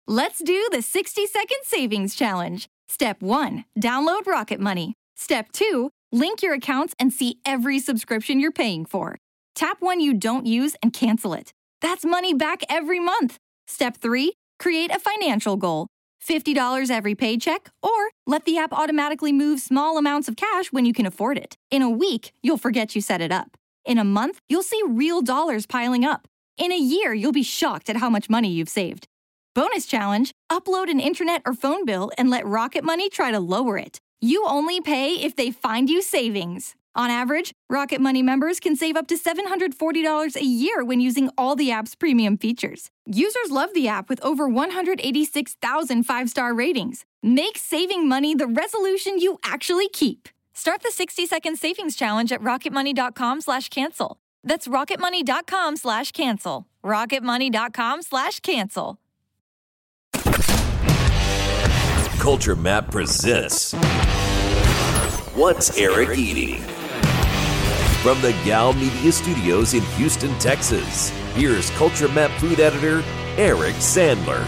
Let's do the 60-second savings challenge. Step 1, download Rocket Money. Step 2, link your accounts and see every subscription you're paying for. Tap one you don't use and cancel it. That's money back every month. Step 3, create a financial goal. $50 every paycheck, or let the app automatically move small amounts of cash when you can afford it. In a week, you'll forget you set it up. In a month, you'll see real dollars piling up. In a year, you'll be shocked at how much money you've saved. Bonus challenge, upload an internet or phone bill and let Rocket Money try to lower it. You only pay if they find you savings. On average, Rocket Money members can save up to $740 a year when using all the app's premium features. Users love the app with over 186,000 five-star ratings. Make saving money the resolution you actually keep. Start the 60-second savings challenge at rocketmoney.com/cancel. That's rocketmoney.com/cancel. rocketmoney.com/cancel. Culture Map presents What's Eric Eating? From the Gal Media Studios in Houston, Texas, here's Culture Map food editor Eric Sandler.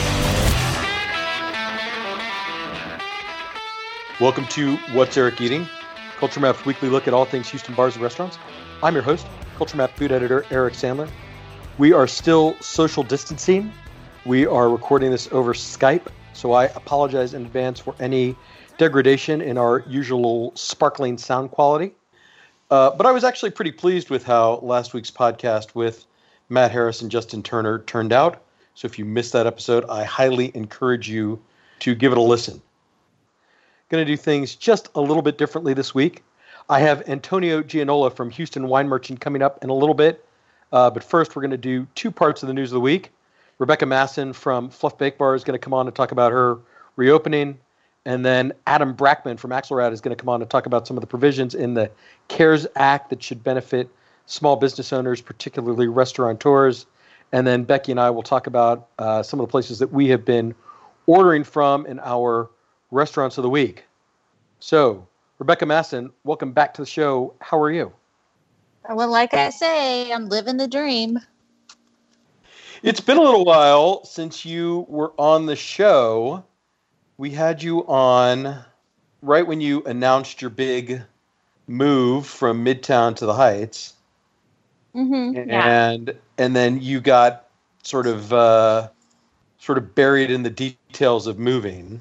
Welcome to What's Eric Eating? Culture Map's weekly look at all things Houston bars and restaurants. I'm your host, Culture Map food editor Eric Sandler. We are still social distancing. We are recording this over Skype, so I apologize in advance for any degradation in our usual sparkling sound quality. But I was actually pretty pleased with how last week's podcast with Matt Harris and Justin Turner turned out. So if you missed that episode, I highly encourage you to give it a listen. Going to do things just a little bit differently this week. I have Antonio Gianola from Houston Wine Merchant coming up in a little bit. But first, we're going to do two parts of the news of the week. Rebecca Masson from Fluff Bake Bar is going to come on to talk about her reopening. And then Adam Brackman from Axelrad is going to come on to talk about some of the provisions in the CARES Act that should benefit small business owners, particularly restaurateurs. And then Becky and I will talk about some of the places that we have been ordering from in our restaurants of the week. So, Rebecca Masson, welcome back to the show. How are you? Well, like I say, I'm living the dream. It's been a little while since you were on the show. We had you on right when you announced your big move from Midtown to the Heights. Mm-hmm. And then you got sort of buried in the details of moving.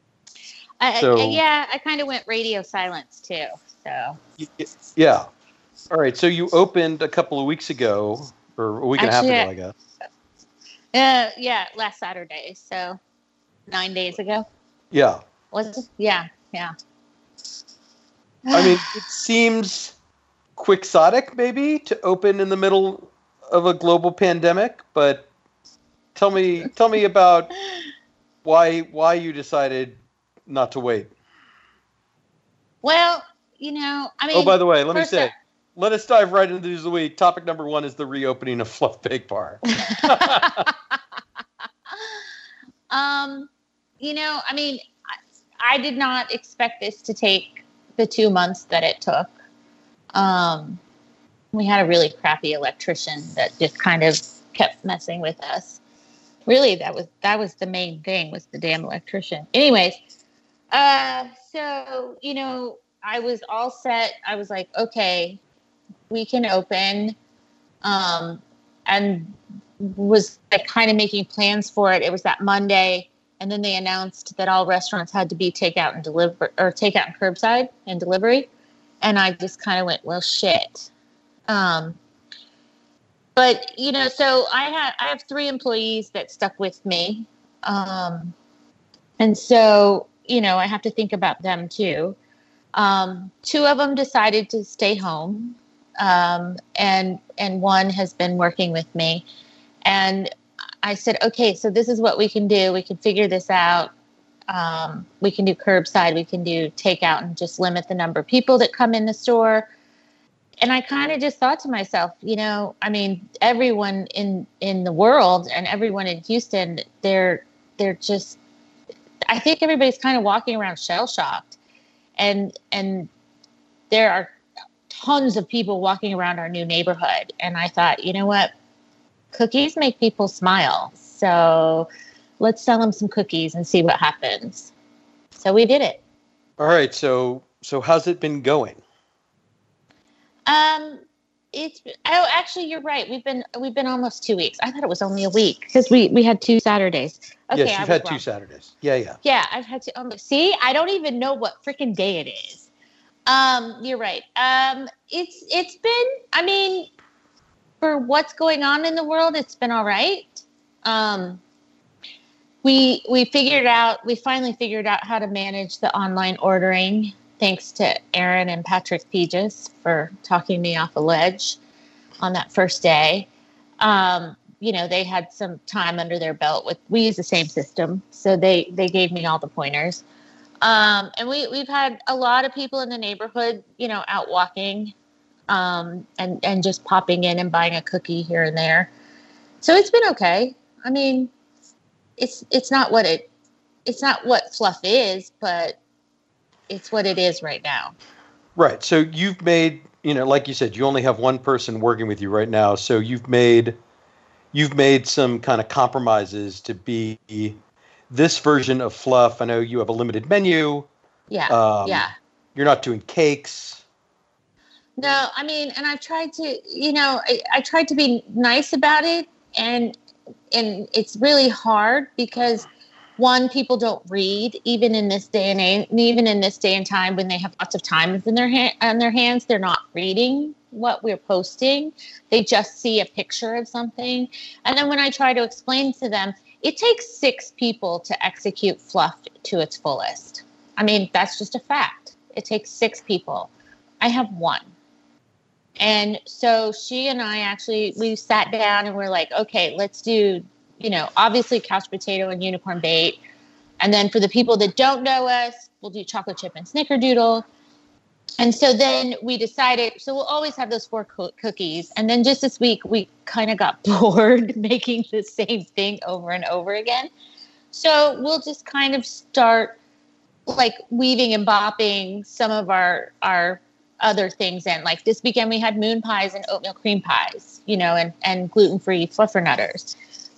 I kind of went radio silence too. So yeah. All right. So you opened a couple of weeks ago, or a week and a half ago, I guess. Last Saturday. So 9 days ago. Yeah. Was it? Yeah. I mean, it seems quixotic, maybe, to open in the middle of a global pandemic. But tell me about why you decided not to wait. Well, I mean. Oh, by the way, let me say, let us dive right into the news of the week. Topic number 1 is the reopening of Fluff Bake Bar. I mean, I did not expect this to take the 2 months that it took. We had a really crappy electrician that just kind of kept messing with us. Really, that was the main thing, was the damn electrician. Anyways, so, I was all set. I was like, okay, we can open, and was like kind of making plans for it. It was that Monday. And then they announced that all restaurants had to be takeout and curbside and delivery. And I just kind of went, well, shit. But, so I have 3 employees that stuck with me. And so, I have to think about them too. 2 of them decided to stay home. And one has been working with me. And I said, okay, so this is what we can do. We can figure this out. We can do curbside. We can do takeout and just limit the number of people that come in the store. And I kind of just thought to myself, I mean, everyone in the world and everyone in Houston, they're just, I think everybody's kind of walking around shell-shocked. And there are tons of people walking around our new neighborhood. And I thought, you know what? Cookies make people smile. So let's sell them some cookies and see what happens. So we did it. All right. So how's it been going? Actually, you're right. We've been almost 2 weeks. I thought it was only a week because we had 2 Saturdays. Okay, yes, you've had 2 Saturdays. Yeah. Yeah, I've had 2. See, I don't even know what freaking day it is. You're right. It's been, I mean, for what's going on in the world, it's been all right. We finally figured out how to manage the online ordering. Thanks to Aaron and Patrick Pegis for talking me off a ledge on that first day. They had some time under their belt we use the same system. So they gave me all the pointers. And we've had a lot of people in the neighborhood, out walking, and just popping in and buying a cookie here and there. So it's been okay. I mean, it's not what fluff is, but it's what it is right now. Right. So you've made, like you said, you only have one person working with you right now. So you've made some kind of compromises to be this version of fluff. I know you have a limited menu. Yeah. Yeah. You're not doing cakes. No, I mean, and I've tried to, I tried to be nice about it, and it's really hard because one, people don't read, even in this day and time when they have lots of time on their hands, they're not reading what we're posting. They just see a picture of something. And then when I try to explain to them, it takes 6 people to execute fluff to its fullest. I mean, that's just a fact. It takes 6 people. I have 1. And so she and I we sat down and we're like, okay, let's do, obviously couch potato and unicorn bait. And then for the people that don't know us, we'll do chocolate chip and snickerdoodle. And so then we decided, so we'll always have those 4 cookies. And then just this week, we kind of got bored making the same thing over and over again. So we'll just kind of start like weaving and bopping some of our other things in. Like this weekend, we had moon pies and oatmeal cream pies, and gluten-free fluffernutters.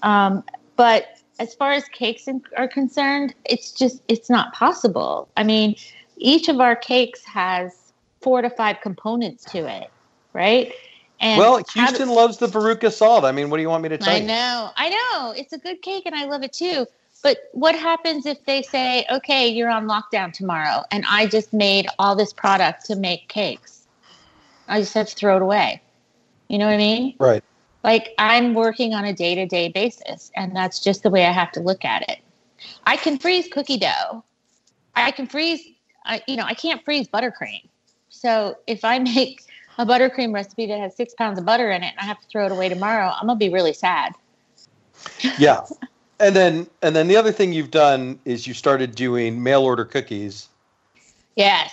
But as far as cakes are concerned, it's not possible. I mean, each of our cakes has 4 to 5 components to it, right? And Houston loves the Veruca salt. I mean, what do you want me to tell you? I know. It's a good cake, and I love it too. But what happens if they say, okay, you're on lockdown tomorrow, and I just made all this product to make cakes? I just have to throw it away. You know what I mean? Right. Like, I'm working on a day-to-day basis, and that's just the way I have to look at it. I can freeze cookie dough. I can freeze, I can't freeze buttercream. So if I make a buttercream recipe that has 6 pounds of butter in it and I have to throw it away tomorrow, I'm going to be really sad. Yeah. And then the other thing you've done is you started doing mail order cookies. Yes.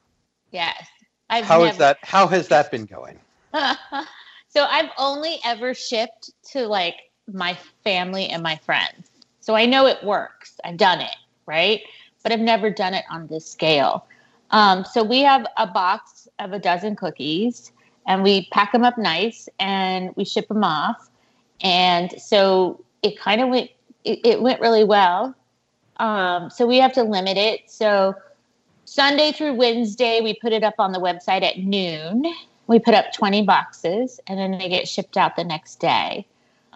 How has that been going? So I've only ever shipped to like my family and my friends. So I know it works. I've done it, right? But I've never done it on this scale. So we have a box of a dozen cookies, and we pack them up nice and we ship them off. And so it kind of went really well. So we have to limit it. So Sunday through Wednesday, we put it up on the website at noon. We put up 20 boxes, and then they get shipped out the next day.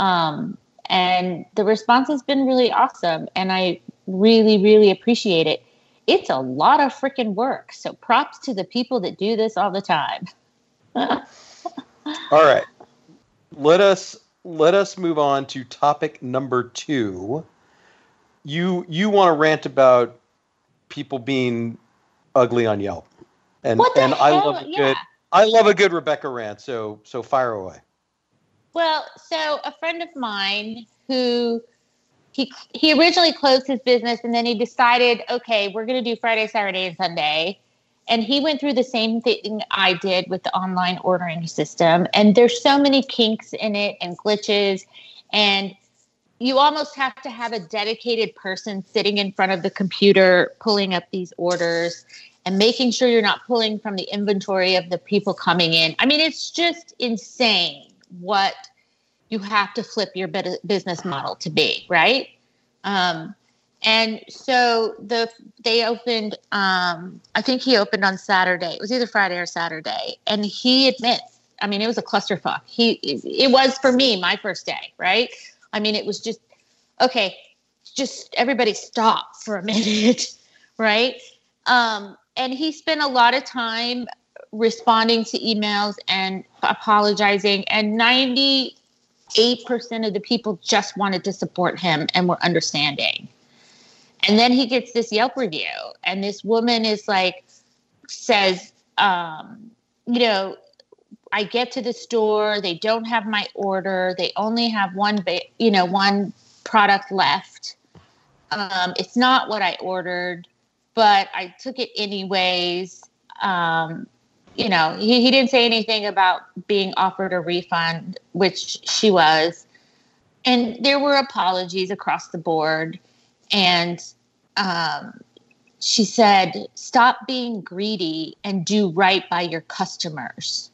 And the response has been really awesome, and I really, really appreciate it. It's a lot of freaking work, so props to the people that do this all the time. All right. Let us move on to topic number 2. You want to rant about people being ugly on Yelp. And what the hell? I love a good Rebecca rant, so fire away. Well, so a friend of mine who he originally closed his business, and then he decided, okay, we're going to do Friday, Saturday, and Sunday. And he went through the same thing I did with the online ordering system. And there's so many kinks in it and glitches. And you almost have to have a dedicated person sitting in front of the computer, pulling up these orders and making sure you're not pulling from the inventory of the people coming in. I mean, it's just insane what you have to flip your business model to be, right? And so they opened, I think he opened on Saturday. It was either Friday or Saturday. And he admits, I mean, it was a clusterfuck. It was for me, my first day, right? I mean, it was just, okay, just everybody stop for a minute, right? And he spent a lot of time responding to emails and apologizing. And 98% of the people just wanted to support him and were understanding. And then he gets this Yelp review, and this woman is like, says, you know, I get to the store, they don't have my order, they only have one product left. It's not what I ordered, but I took it anyways. You know, he didn't say anything about being offered a refund, which she was. And there were apologies across the board. And she said, stop being greedy and do right by your customers.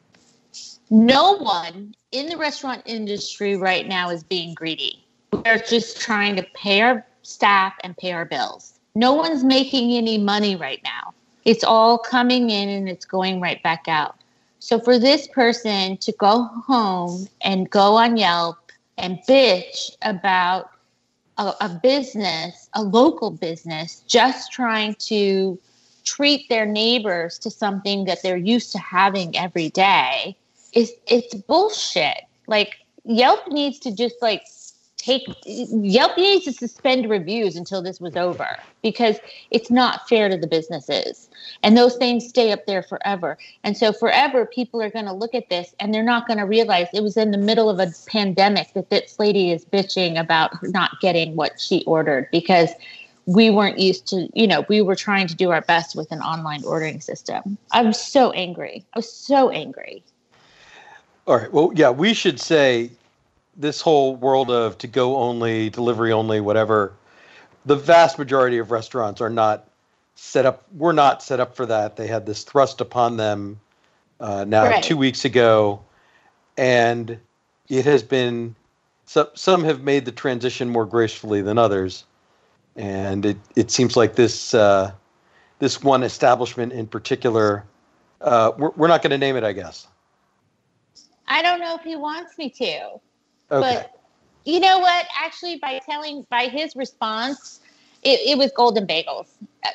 No one in the restaurant industry right now is being greedy. We're just trying to pay our staff and pay our bills. No one's making any money right now. It's all coming in and it's going right back out. So for this person to go home and go on Yelp and bitch about a business, a local business, just trying to treat their neighbors to something that they're used to having every day, it's bullshit. Like, Yelp needs to just Yelp needs to suspend reviews until this was over, because it's not fair to the businesses. And those things stay up there forever. And so forever, people are going to look at this and they're not going to realize it was in the middle of a pandemic that this lady is bitching about her not getting what she ordered, because we weren't used to, you know, we were trying to do our best with an online ordering system. I was so angry. All right. Well, yeah, we should say this whole world of to-go only, delivery only, whatever, the vast majority of restaurants are not set up. We're not set up for that. They had this thrust upon them right. 2 weeks ago, and it has been, some have made the transition more gracefully than others. And it seems like this one establishment in particular, we're not going to name it, I guess. I don't know if he wants me to. Okay. But you know what? Actually, by his response, it was Golden Bagels.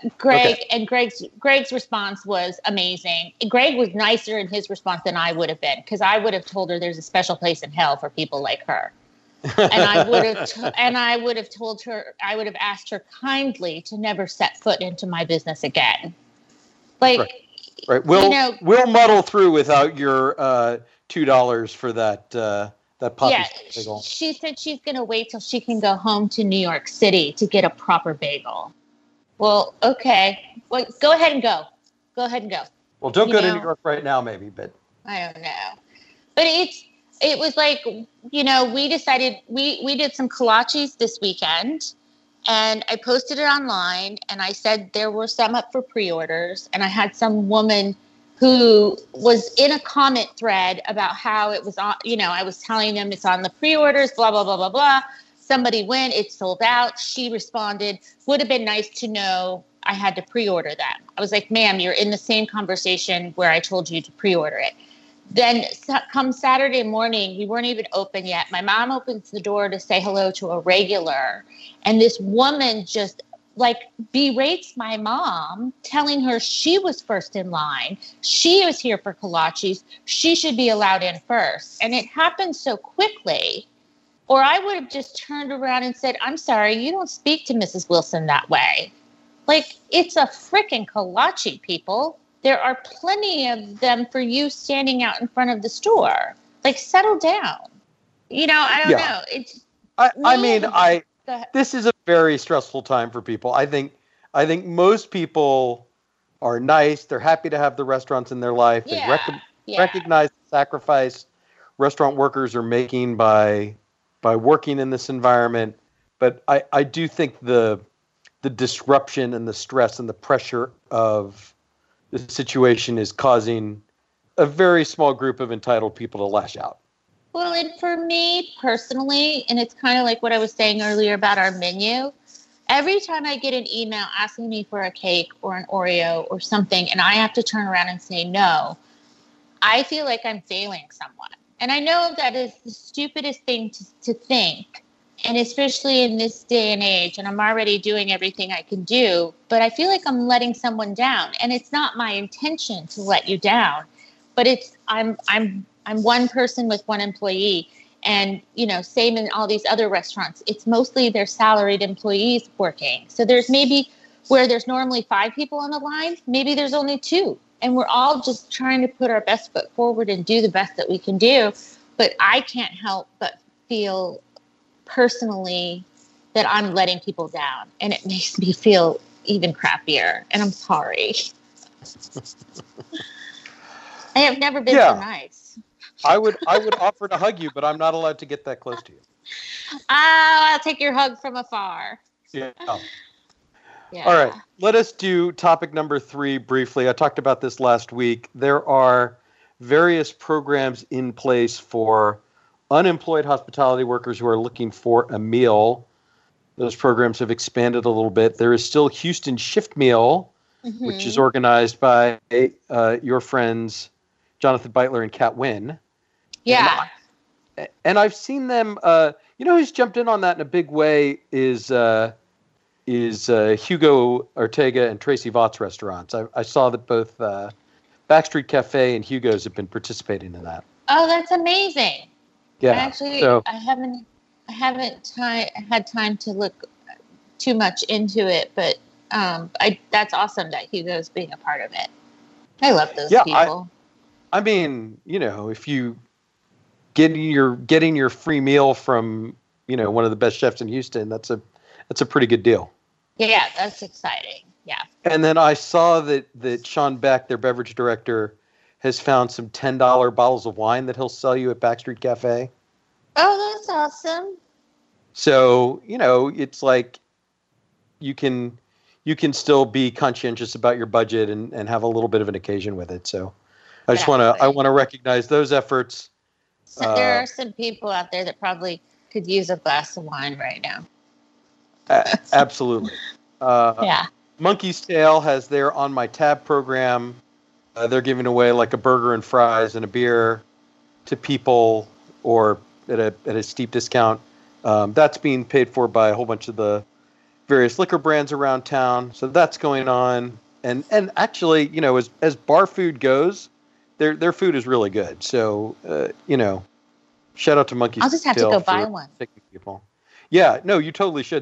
Greg's response was amazing. Greg was nicer in his response than I would have been, because I would have told her there's a special place in hell for people like her. And I would have told her, I would have asked her kindly to never set foot into my business again. Like, right. We'll muddle through without your $2 for that poppy bagel. She said she's going to wait till she can go home to New York City to get a proper bagel. Well, okay. Well, go ahead and go. Well, don't go to New York right now, maybe, but I don't know. But it was like, you know, we decided we did some kolaches this weekend, and I posted it online, and I said there were some up for pre-orders, and I had some woman who was in a comment thread about how it was on, you know, I was telling them it's on the pre-orders, blah, blah, blah, blah, blah. Somebody went, it's sold out. She responded, would have been nice to know I had to pre-order them. I was like, ma'am, you're in the same conversation where I told you to pre-order it. Then come Saturday morning, we weren't even open yet. My mom opens the door to say hello to a regular. And this woman just berates my mom, telling her she was first in line. She was here for kolaches. She should be allowed in first. And it happened so quickly. Or I would have just turned around and said, I'm sorry, you don't speak to Mrs. Wilson that way. Like, it's a freaking kolache, people. There are plenty of them for you standing out in front of the store. Like, settle down. You know, I don't know. It's. This is a very stressful time for people. I think most people are nice. They're happy to have the restaurants in their life. They recognize the sacrifice restaurant workers are making by working in this environment. But I do think the disruption and the stress and the pressure of the situation is causing a very small group of entitled people to lash out. Well, and for me personally, and it's kind of like what I was saying earlier about our menu, every time I get an email asking me for a cake or an Oreo or something, and I have to turn around and say no, I feel like I'm failing someone. And I know that is the stupidest thing to think, and especially in this day and age, and I'm already doing everything I can do, but I feel like I'm letting someone down. And it's not my intention to let you down, but I'm one person with one employee. And, same in all these other restaurants, it's mostly their salaried employees working. So there's maybe where there's normally 5 people on the line, maybe there's only 2. And we're all just trying to put our best foot forward and do the best that we can do. But I can't help but feel personally that I'm letting people down. And it makes me feel even crappier. And I'm sorry. I have never been so nice. I would offer to hug you, but I'm not allowed to get that close to you. I'll take your hug from afar. Yeah. All right. Let us do topic number 3 briefly. I talked about this last week. There are various programs in place for unemployed hospitality workers who are looking for a meal. Those programs have expanded a little bit. There is still Houston Shift Meal, which is organized by your friends Jonathan Beitler and Kat Wynn. Yeah. And I've seen them. Who's jumped in on that in a big way is Hugo Ortega and Tracy Vought's restaurants. I saw that both Backstreet Cafe and Hugo's have been participating in that. Oh, that's amazing. Yeah. Actually, I haven't had time to look too much into it, but that's awesome that Hugo's being a part of it. I love those people. I mean, if you getting your free meal from one of the best chefs in Houston, that's a pretty good deal. Yeah, that's exciting. Yeah. And then I saw that Sean Beck, their beverage director, has found some $10 bottles of wine that he'll sell you at Backstreet Cafe. Oh, that's awesome. So, it's like you can still be conscientious about your budget and have a little bit of an occasion with it. So I just want to recognize those efforts. So there are some people out there that probably could use a glass of wine right now. Absolutely. Yeah. Monkey's Tail has their On My Tab program. They're giving away like a burger and fries and a beer to people or at a steep discount. That's being paid for by a whole bunch of the various liquor brands around town. So that's going on. And actually, as bar food goes, their food is really good. So, shout out to Monkey's Tail. I'll just have to go buy one. People. Yeah, no, you totally should.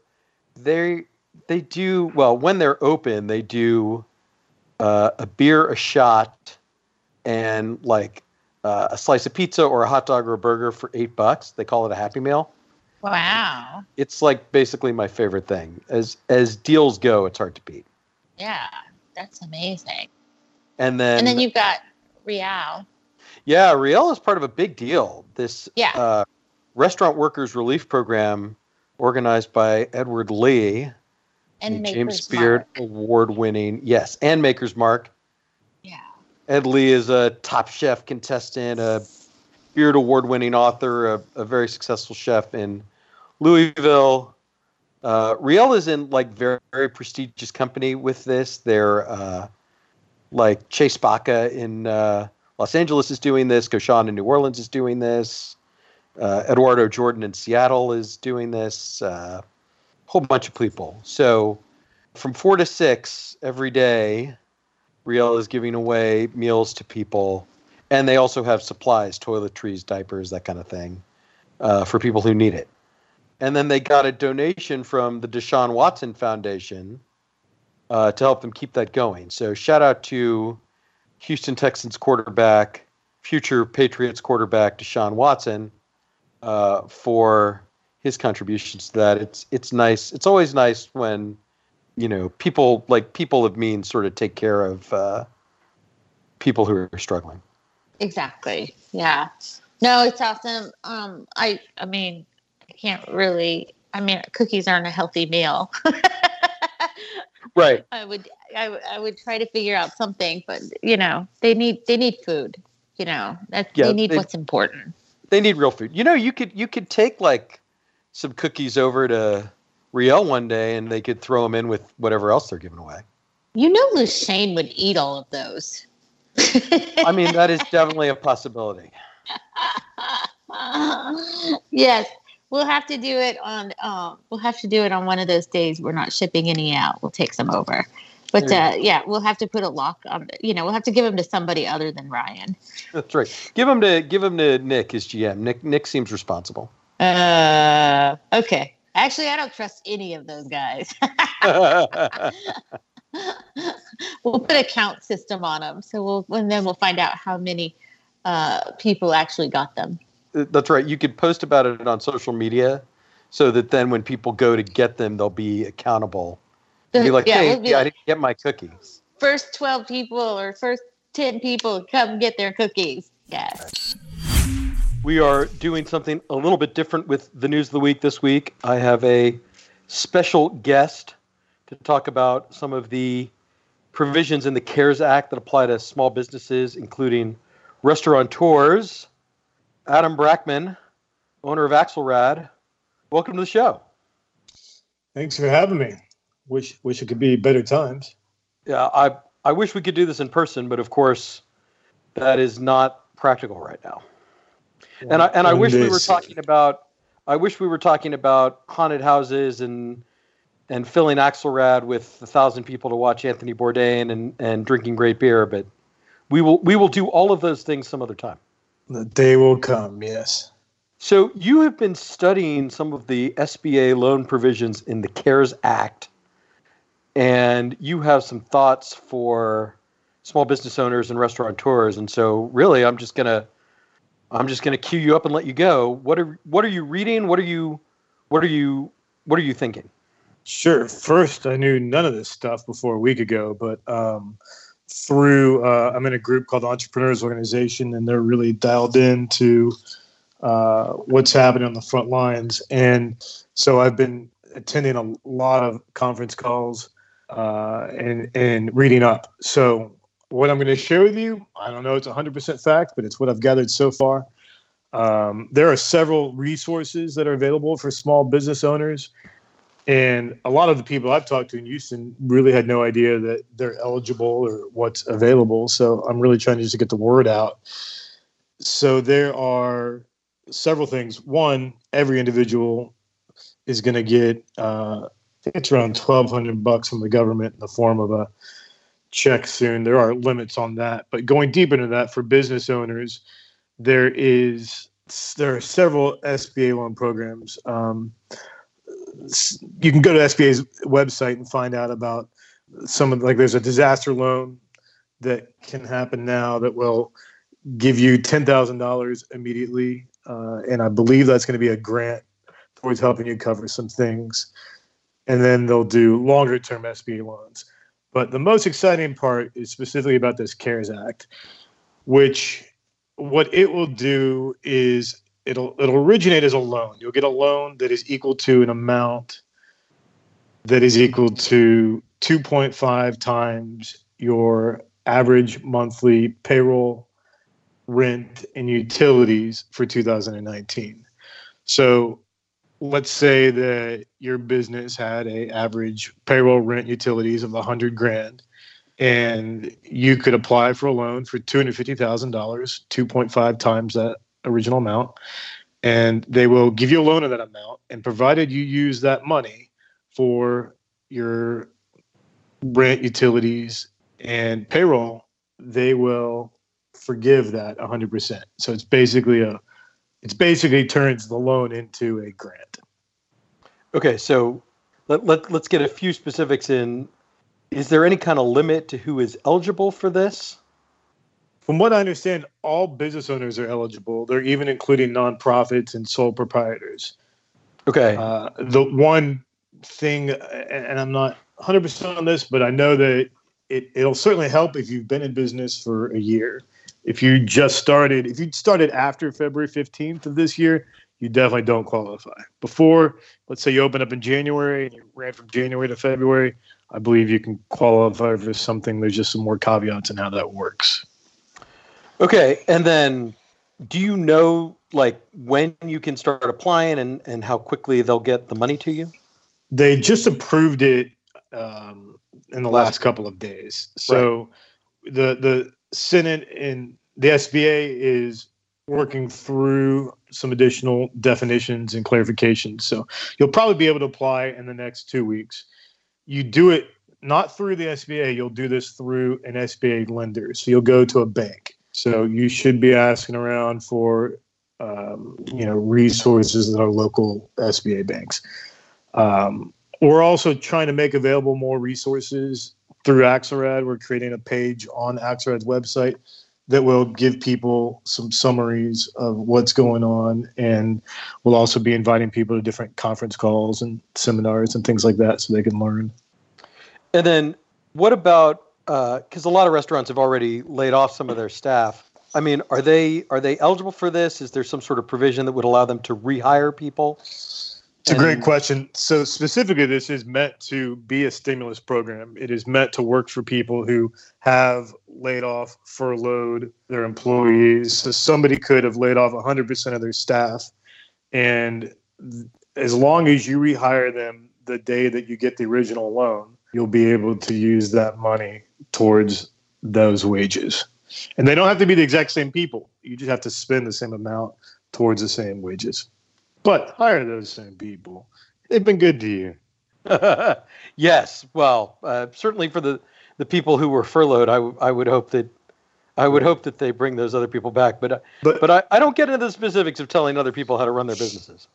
They do, well, when they're open, they do a beer, a shot, and like a slice of pizza or a hot dog or a burger for $8. They call it a Happy Meal. Wow. It's like basically my favorite thing. As deals go, it's hard to beat. Yeah, that's amazing. And then you've got Rial. Yeah, Rial is part of a big deal. This Restaurant Workers Relief Program organized by Edward Lee. And James Beard award-winning. Yes, and Maker's Mark. Yeah. Ed Lee is a Top Chef contestant, a Beard award-winning author, a very successful chef in Louisville. Rial is in like very, very prestigious company with this. They're like Chase Baca in Los Angeles is doing this. Gauchon in New Orleans is doing this. Eduardo Jordan in Seattle is doing this. Whole bunch of people. So from 4 to 6 every day, Rial is giving away meals to people. And they also have supplies, toiletries, diapers, that kind of thing, for people who need it. And then they got a donation from the Deshaun Watson Foundation to help them keep that going. So shout out to Houston Texans quarterback, future Patriots quarterback Deshaun Watson for his contributions to that. It's nice. It's always nice when, people of means sort of take care of people who are struggling. Exactly. Yeah. No, it's awesome. I mean, I can't really. I mean, cookies aren't a healthy meal. Right. I would try to figure out something, but they need food. They need what's important. They need real food. You could take like some cookies over to Riel one day, and they could throw them in with whatever else they're giving away. Lashane would eat all of those. I mean, that is definitely a possibility. Yes, we'll have to do it on. We'll have to do it on one of those days we're not shipping any out. We'll take some over. But yeah, we'll have to put a lock on. We'll have to give them to somebody other than Ryan. That's right. Give them to Nick, his GM. Nick seems responsible. Okay. Actually, I don't trust any of those guys. We'll put a count system on them, then we'll find out how many people actually got them. That's right. You could post about it on social media, so that then when people go to get them, they'll be accountable. Be like, I didn't get my cookies. First 12 people or first 10 people come get their cookies. Yes. We are doing something a little bit different with the News of the Week this week. I have a special guest to talk about some of the provisions in the CARES Act that apply to small businesses, including restaurateurs. Adam Brackman, owner of Axelrad. Welcome to the show. Thanks for having me. Wish it could be better times. Yeah, I wish we could do this in person, but of course, that is not practical right now. And I wish we were talking about haunted houses and filling Axelrad with 1,000 people to watch Anthony Bourdain and drinking great beer, but we will do all of those things some other time. The day will come, yes. So you have been studying some of the SBA loan provisions in the CARES Act, and you have some thoughts for small business owners and restaurateurs. And so really, I'm just gonna cue you up and let you go. What are you reading? What are you thinking? Sure. First, I knew none of this stuff before a week ago, but I'm in a group called the Entrepreneurs Organization, and they're really dialed into what's happening on the front lines. And so I've been attending a lot of conference calls and reading up. So what I'm going to share with you, I don't know it's 100% fact, but it's what I've gathered so far. There are several resources that are available for small business owners. And a lot of the people I've talked to in Houston really had no idea that they're eligible or what's available. So I'm really trying to just get the word out. So there are several things. One, every individual is going to get, I think it's around $1,200 from the government in the form of a check soon. There are limits on that. But going deep into that, for business owners, there are several SBA loan programs. You can go to SBA's website and find out about there's a disaster loan that can happen now that will give you $10,000 immediately. And I believe that's going to be a grant towards helping you cover some things. And then they'll do longer term SBA loans. But the most exciting part is specifically about this CARES Act, which what it will do is it'll originate as a loan. You'll get a loan that is equal to an amount that is equal to 2.5 times your average monthly payroll, rent, and utilities for 2019. So let's say that your business had an average payroll, rent, utilities of $100,000, and you could apply for a loan for $250,000, 2.5 times that original amount, and they will give you a loan of that amount, and provided you use that money for your rent, utilities, and payroll, they will forgive that 100%. So it's basically turns the loan into a grant. Okay, so let's get a few specifics in. Is there any kind of limit to who is eligible for this? From what I understand, all business owners are eligible. They're even including nonprofits and sole proprietors. Okay. The one thing, and I'm not 100% on this, but I know that it'll certainly help if you've been in business for a year. If you started after February 15th of this year, you definitely don't qualify. Before, let's say you open up in January and you ran from January to February, I believe you can qualify for something. There's just some more caveats in how that works. Okay, and then do you know like when you can start applying and how quickly they'll get the money to you? They just approved it in the last couple of days. So the Senate and the SBA is working through some additional definitions and clarifications. So you'll probably be able to apply in the next 2 weeks. You do it not through the SBA. You'll do this through an SBA lender. So you'll go to a bank. So you should be asking around for resources that are local SBA banks. We're also trying to make available more resources through Axelrad. We're creating a page on Axelrad's website that will give people some summaries of what's going on, and we'll also be inviting people to different conference calls and seminars and things like that so they can learn. And then what about, because a lot of restaurants have already laid off some of their staff. I mean, are they eligible for this? Is there some sort of provision that would allow them to rehire people? It's a great question. So specifically, this is meant to be a stimulus program. It is meant to work for people who have laid off, furloughed their employees. So somebody could have laid off 100% of their staff. And as long as you rehire them the day that you get the original loan, you'll be able to use that money towards those wages. And they don't have to be the exact same people. You just have to spend the same amount towards the same wages. But hire those same people. They've been good to you. Yes. Well, certainly for the people who were furloughed, I would hope that they bring those other people back. But I don't get into the specifics of telling other people how to run their businesses.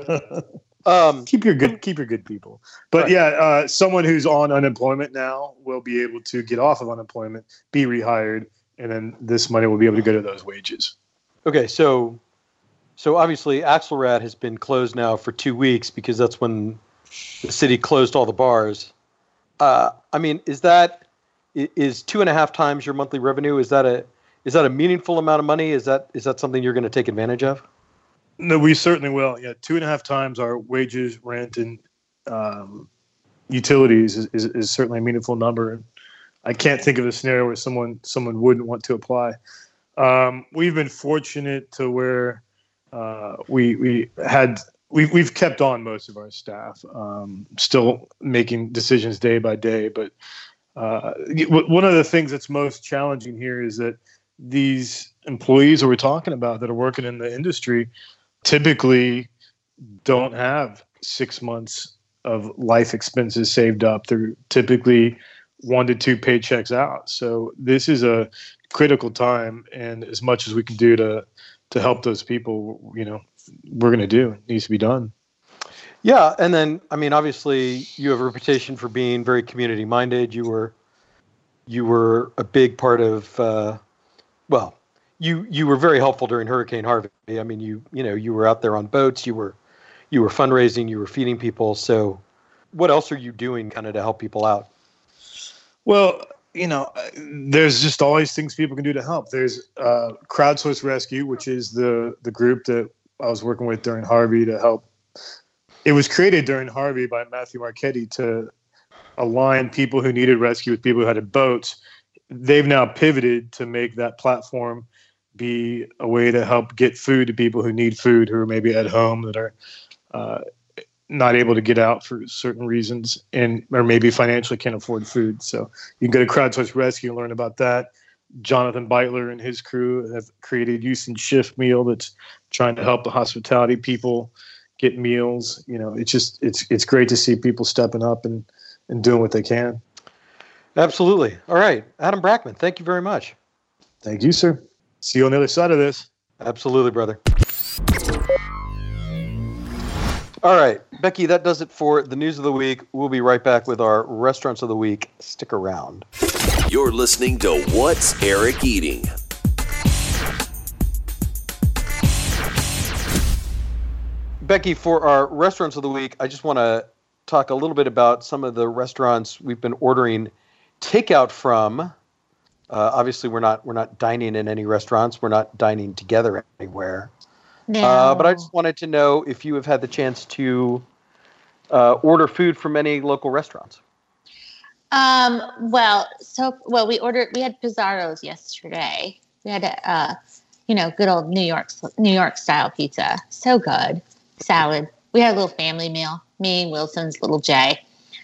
Keep your good people. But right. Someone who's on unemployment now will be able to get off of unemployment, be rehired, and then this money will be able to go to those wages. Okay, so obviously Axelrad has been closed now for 2 weeks because that's when the city closed all the bars. I mean, is 2.5 times your monthly revenue? Is that a meaningful amount of money? Is that something you're going to take advantage of? No, we certainly will. Yeah, 2.5 times our wages, rent, and utilities is certainly a meaningful number. And I can't think of a scenario where someone wouldn't want to apply. We've been fortunate to where we've kept on most of our staff, still making decisions day by day. But one of the things that's most challenging here is that these employees that we're talking about that are working in the industry typically don't have 6 months of life expenses saved up. They're typically 1 to 2 paychecks out. So this is a critical time, and as much as we can do to help those people, we're going to do. It needs to be done. Yeah, and then I mean, obviously, you have a reputation for being very community minded. You were a big part of. You were very helpful during Hurricane Harvey. I mean, you were out there on boats. You were fundraising. You were feeding people. So, what else are you doing, kind of, to help people out? Well, there's just always things people can do to help. There's Crowdsource Rescue, which is the group that I was working with during Harvey to help. It was created during Harvey by Matthew Marchetti to align people who needed rescue with people who had boats. They've now pivoted to make that platform be a way to help get food to people who need food, who are maybe at home, that are not able to get out for certain reasons, or maybe financially can't afford food. So you can go to Crowdsource Rescue and learn about that. Jonathan Beitler and his crew have created Houston Shift Meal that's trying to help the hospitality people get meals. It's great to see people stepping up and doing what they can. Absolutely. All right. Adam Brackman, thank you very much. Thank you, sir. See you on the other side of this. Absolutely, brother. All right, Becky, that does it for the news of the week. We'll be right back with our restaurants of the week. Stick around. You're listening to What's Eric Eating? Becky, for our restaurants of the week, I just want to talk a little bit about some of the restaurants we've been ordering takeout from. Obviously, we're not dining in any restaurants. We're not dining together anywhere. No. But I just wanted to know if you have had the chance to order food from any local restaurants. We had Pizarro's yesterday. We had good old New York style pizza. So good. Salad. We had a little family meal. Me, Wilson's, little Jay.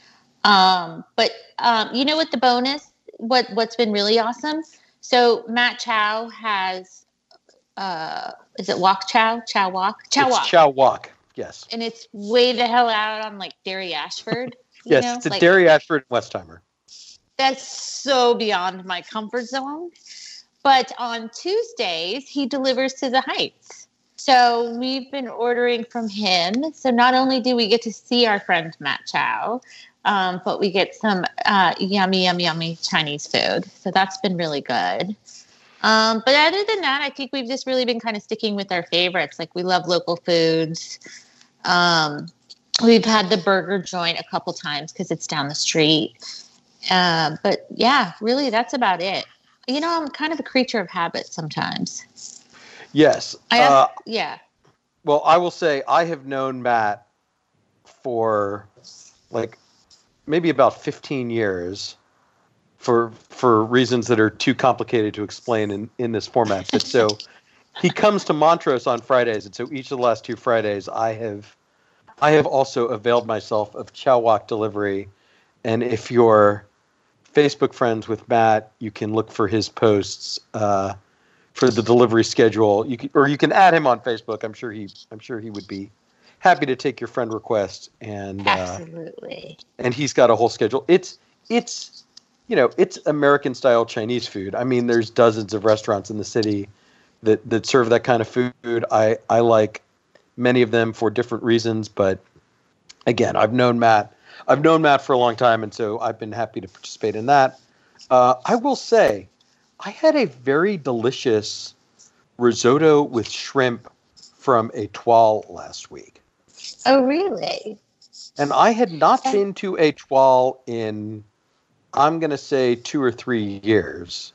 But what the bonus? What's been really awesome? So Matt Chow has. Is it Wok Chow? Chow Wok? It's Chow Wok. Yes. And it's way the hell out on like Derry Ashford. Yes, it's a Derry Ashford Westheimer. That's so beyond my comfort zone. But on Tuesdays, he delivers to the Heights. So we've been ordering from him. So not only do we get to see our friend Matt Chow, but we get some yummy Chinese food. So that's been really good. But other than that, I think we've just really been kind of sticking with our favorites. Like we love local foods. We've had the burger joint a couple times because it's down the street. But yeah, really, that's about it. I'm kind of a creature of habit sometimes. Yes. Yeah. Well, I will say I have known Matt for like maybe about 15 years for reasons that are too complicated to explain in this format. But so he comes to Montrose on Fridays. And so each of the last 2 Fridays, I have also availed myself of Chow Wok delivery. And if you're Facebook friends with Matt, you can look for his posts for the delivery schedule. You can add him on Facebook. I'm sure he would be happy to take your friend request. And absolutely. And he's got a whole schedule. It's American style Chinese food. I mean, there's dozens of restaurants in the city that serve that kind of food. I like many of them for different reasons, but again, I've known Matt for a long time, and so I've been happy to participate in that. I will say, I had a very delicious risotto with shrimp from Étoile last week. Oh, really? And I had not been to Étoile in, I'm going to say, 2 or 3 years.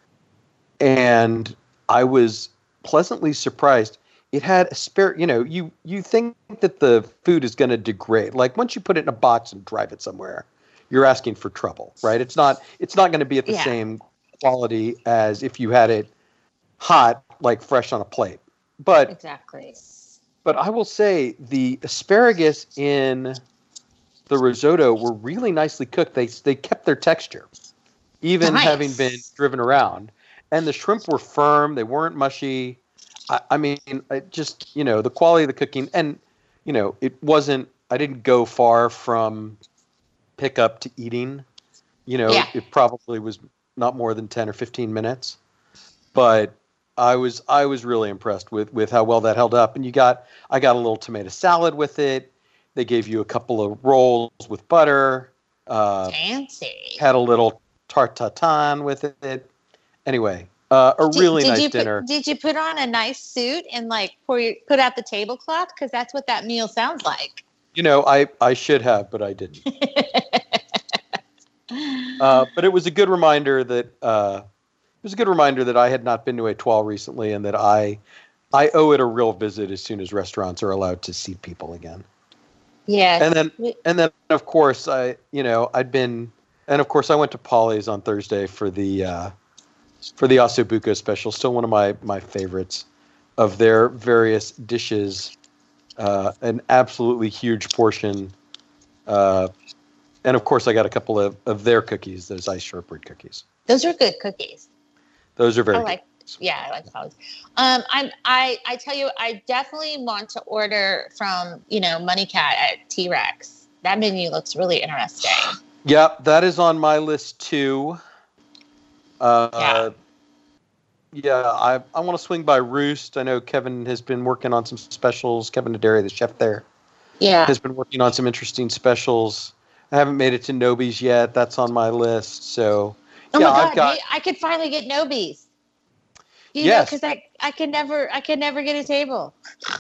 And I was pleasantly surprised. It had you think that the food is going to degrade. Like once you put it in a box and drive it somewhere, you're asking for trouble, right? It's not going to be at the same quality as if you had it hot, like fresh on a plate. But exactly. But I will say the asparagus in the risotto were really nicely cooked. They kept their texture, even having been driven around. And the shrimp were firm. They weren't mushy. I mean, just, the quality of the cooking. And, it wasn't, I didn't go far from pickup to eating. It probably was not more than 10 or 15 minutes. But I was really impressed with how well that held up. And I got a little tomato salad with it. They gave you a couple of rolls with butter. Fancy. Had a little tarte tatin with it. Anyway, a really nice dinner. Did you put on a nice suit and put out the tablecloth? Because that's what that meal sounds like. I should have, but I didn't. But it was a good reminder that I had not been to Étoile recently, and that I owe it a real visit as soon as restaurants are allowed to seat people again. Yeah. And then of course I went to Polly's on Thursday for the Ossobuco special. Still one of my favorites of their various dishes. An absolutely huge portion. And of course I got a couple of their cookies, those ice shortbread cookies. Those are good cookies. Those are very good. Yeah, I like Polly's. I tell you, I definitely want to order from, Money Cat at T-Rex. That menu looks really interesting. Yeah, that is on my list too. I want to swing by Roost. I know Kevin has been working on some specials. Kevin Naderi, the chef there, has been working on some interesting specials. I haven't made it to Nobi's yet. That's on my list. So, my God, I could finally get Nobi's. Because I can never get a table.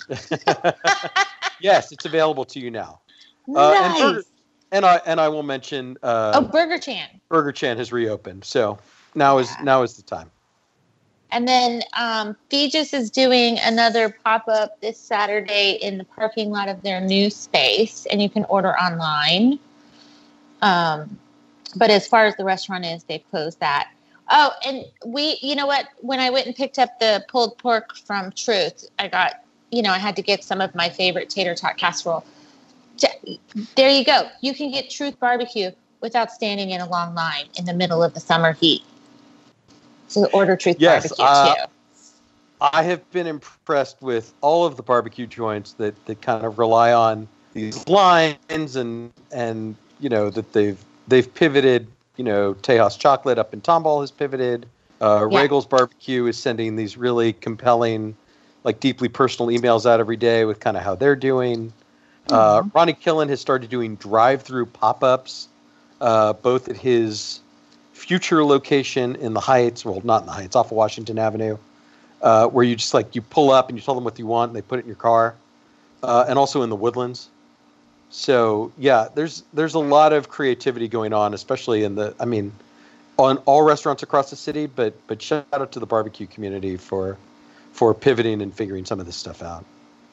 Yes, it's available to you now. Nice. And I will mention. Burger Chan. Burger Chan has reopened, so now is the time. And then Fijis is doing another pop-up this Saturday in the parking lot of their new space, and you can order online. But as far as the restaurant is, they've closed that. Oh, and you know what? When I went and picked up the pulled pork from Truth, I got, I had to get some of my favorite tater tot casserole. There you go. You can get Truth barbecue without standing in a long line in the middle of the summer heat. So order Truth barbecue too. I have been impressed with all of the barbecue joints that kind of rely on these lines and that they've pivoted. Tejas Chocolate up in Tomball has pivoted. Regal's Barbecue is sending these really compelling, like deeply personal emails out every day with kind of how they're doing. Ronnie Killen has started doing drive-through pop-ups, both at his future location in the Heights, well, not in the Heights, off of Washington Avenue, where you just you pull up and you tell them what you want and they put it in your car, and also in the Woodlands. So yeah, there's a lot of creativity going on, especially on all restaurants across the city, but shout out to the barbecue community for pivoting and figuring some of this stuff out.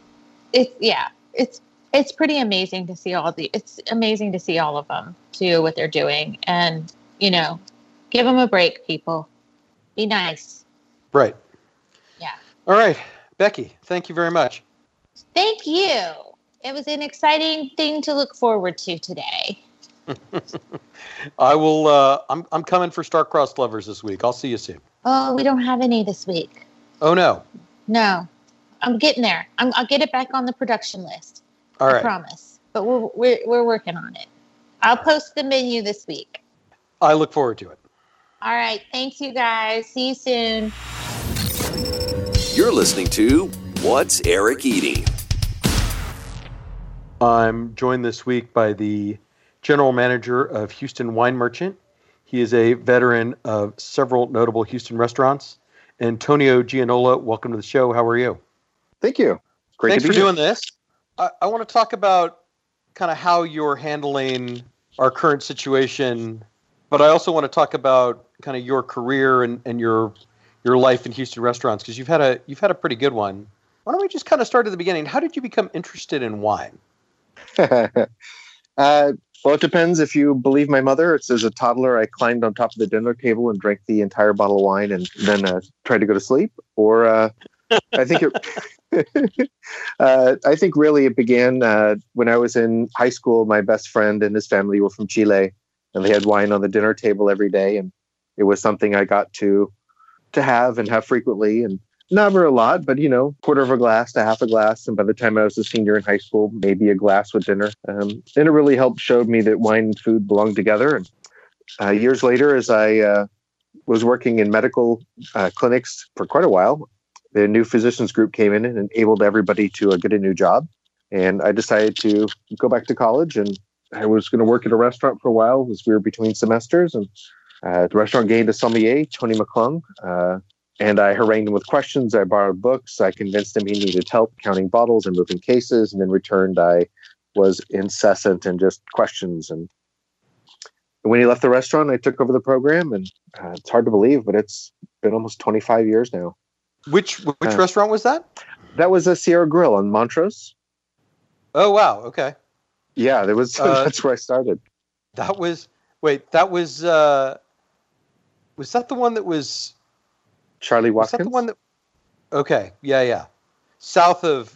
It's pretty amazing to see it's amazing to see all of them do what they're doing, and give them a break, people. Be nice. Right. Yeah. All right, Becky, thank you very much. Thank you. It was an exciting thing to look forward to today. I will. I'm coming for Star-Crossed Lovers this week. I'll see you soon. Oh, we don't have any this week. Oh no. No, I'm getting there. I'll get it back on the production list. All right. I promise. But we're working on it. I'll post the menu this week. I look forward to it. All right. Thanks, you guys. See you soon. You're listening to What's Eric Eating? I'm joined this week by the general manager of Houston Wine Merchant. He is a veteran of several notable Houston restaurants. Antonio Gianola, welcome to the show. How are you? Thank you. Great Thanks to be for here. doing this. I want to talk about kind of how you're handling our current situation, but I also want to talk about kind of your career and your life in Houston restaurants, because you've had a pretty good one. Why don't we just kind of start at the beginning? How did you become interested in wine? Well, it depends. If you believe my mother, as a toddler, I climbed on top of the dinner table and drank the entire bottle of wine and then tried to go to sleep. Or I think I think really it began when I was in high school. My best friend and his family were from Chile, and they had wine on the dinner table every day. And it was something I got to have frequently, and never a lot, but quarter of a glass to half a glass. And by the time I was a senior in high school, maybe a glass with dinner. And it really showed me that wine and food belong together. And years later, as I was working in medical clinics for quite a while, the new physicians group came in and enabled everybody to get a new job. And I decided to go back to college, and I was going to work at a restaurant for a while as we were between semesters. And the restaurant gained a sommelier, Tony McClung, and I harangued him with questions. I borrowed books. I convinced him he needed help counting bottles and moving cases. And in return, I was incessant and just questions. And when he left the restaurant, I took over the program. And it's hard to believe, but it's been almost 25 years now. Which restaurant was that? That was a Sierra Grill on Montrose. Oh, wow. Okay. Yeah, there was. That's where I started. Was that the one that was Charlie Watkins? Was that the one that? Okay, yeah. South of